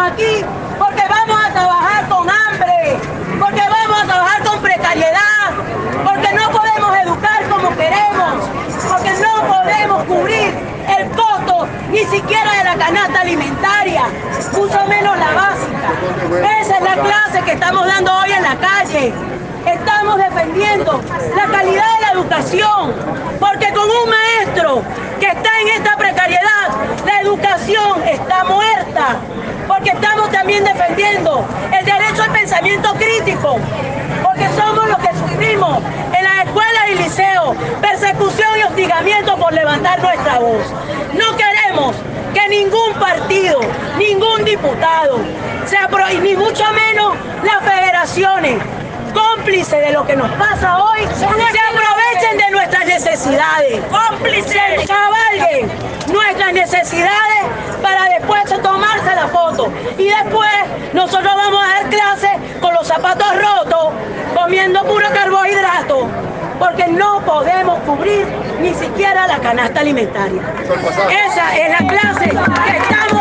aquí porque vamos a trabajar con hambre, porque vamos a trabajar con precariedad, porque no podemos educar como queremos, porque no podemos cubrir el costo ni siquiera de la canasta alimentaria, mucho menos la básica. Esa es la clase que estamos dando hoy en la calle. Estamos defendiendo la calidad de la educación, porque con un maestro que está en esta precariedad, la educación está muerta, porque estamos también defendiendo el derecho al pensamiento crítico, porque somos los que sufrimos en las escuelas y liceos persecución y hostigamiento por levantar nuestra voz. No queremos que ningún partido, ningún diputado, ni mucho menos las federaciones, cómplices de lo que nos pasa hoy, se aprovechen de nuestras necesidades, cómplices, cabalguen nuestras necesidades para después tomarse la foto y después nosotros vamos a dar clases con los zapatos rotos, comiendo puro carbohidrato, porque no podemos cubrir ni siquiera la canasta alimentaria. Esa es la clase que estamos